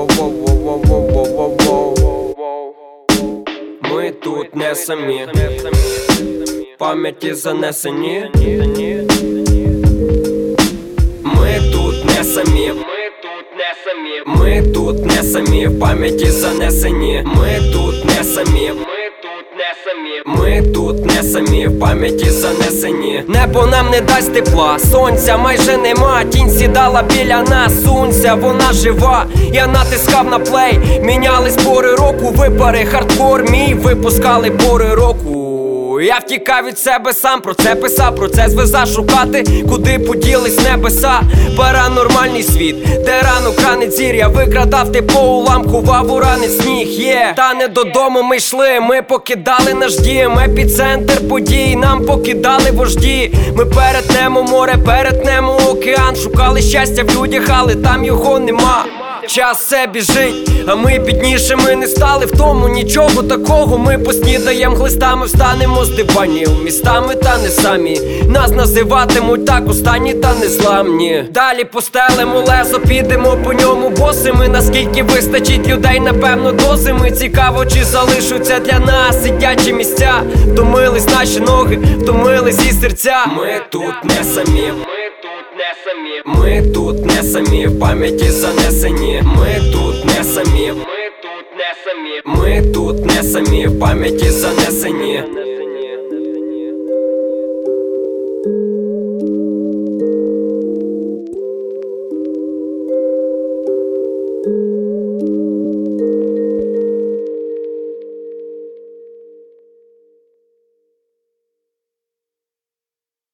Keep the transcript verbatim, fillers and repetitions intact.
Ми тут не самі, в пам'яті занесені. Ми тут не самі, ми тут не самі, в пам'яті занесені. Ми тут не самі, ми тут не самі, в пам'яті занесені. Небо нам не дасть тепла, сонця майже нема. Тінь сідала біля нас, сунься, вона жива. Я натискав на плей, мінялись пори року. Випари, хардкор мій, випускали пори року. Я втікав від себе сам, про це писав, про це звеза шукати, куди поділись небеса. Паранормальний світ, де ранок ранить зір'я, викрадав ти по уламку, ховав у ранець сніг, є yeah. Та не додому ми йшли, ми покидали наш дім, епіцентр подій, нам покидали вожді. Ми перетнемо море, перетнемо океан, шукали щастя в людях, але там його нема. Час все біжить, а ми біднішими не стали. В тому нічого такого, ми поснідаєм глистами, встанемо з диванів містами та не самі. Нас називатимуть так останні та незламні. Далі постелимо лезо, підемо по ньому босими. Наскільки вистачить людей, напевно дозими. Цікаво, чи залишаться для нас сидячі місця. Втомились наші ноги, втомились і серця. Ми тут не самі, ми тут не самі, в пам'яті занесені. Ми тут не самі, ми тут не самі, в пам'яті занесені.